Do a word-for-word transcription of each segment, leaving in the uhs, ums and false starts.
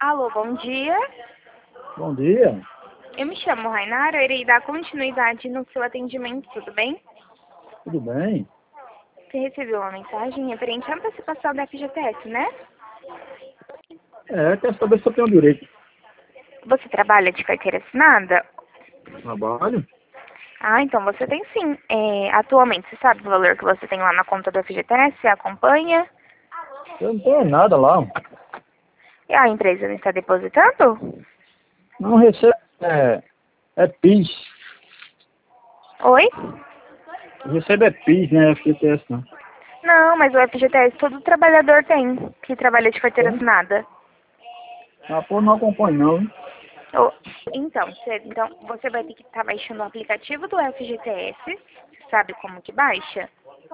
Alô, bom dia. Bom dia. Eu me chamo Rainara, eu irei dar continuidade no seu atendimento, tudo bem? Tudo bem? Você recebeu uma mensagem referente à antecipação da F G T S, né? É, quero saber se eu tenho direito. Você trabalha de carteira assinada? Trabalho? Ah, então você tem sim. É, atualmente, você sabe o valor que você tem lá na conta do F G T S? Você acompanha? Eu não tenho nada lá. E a empresa não está depositando? Não recebo. É, é PIS. Oi? Recebo é PIS, né? F G T S não. Não, mas o F G T S todo trabalhador tem, que trabalha de carteira Tem? assinada. Ah, pô, não acompanho não, hein? Oh, então, você, então, você vai ter que estar baixando o aplicativo do F G T S. Você sabe como que baixa?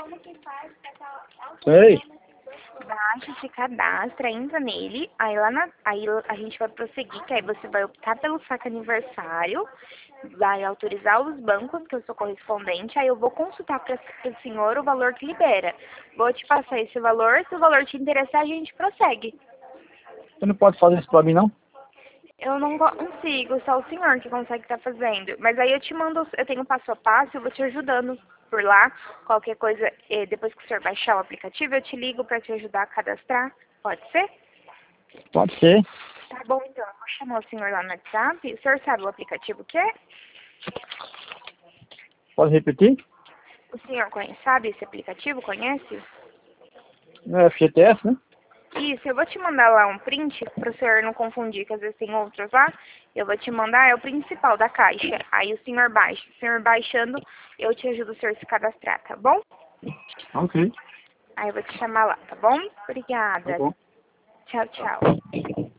Sei. Baixa, se cadastra, entra nele, aí lá na, aí a gente vai prosseguir, que aí você vai optar pelo saque aniversário, vai autorizar os bancos, que eu sou correspondente, aí eu vou consultar para o senhor o valor que libera. Vou te passar esse valor, se o valor te interessar, a gente prossegue. Você não pode fazer isso pra mim, não? Eu não consigo, só o senhor que consegue estar fazendo. Mas aí eu te mando, eu tenho passo a passo, eu vou te ajudando por lá. Qualquer coisa, eh, depois que o senhor baixar o aplicativo, eu te ligo para te ajudar a cadastrar. Pode ser? Pode ser. Tá bom, então. Eu vou chamar o senhor lá no WhatsApp. O senhor sabe o aplicativo que é? Pode repetir? O senhor conhece, sabe esse aplicativo? Conhece? Não é F G T S, né? Isso, eu vou te mandar lá um print para o senhor não confundir, que às vezes tem outros lá. Eu vou te mandar, é o principal da caixa. Aí o senhor baixa. O senhor baixando, eu te ajudo o senhor a se cadastrar, tá bom? Ok. Aí eu vou te chamar lá, tá bom? Tá Obrigada. bom. Tchau, tchau.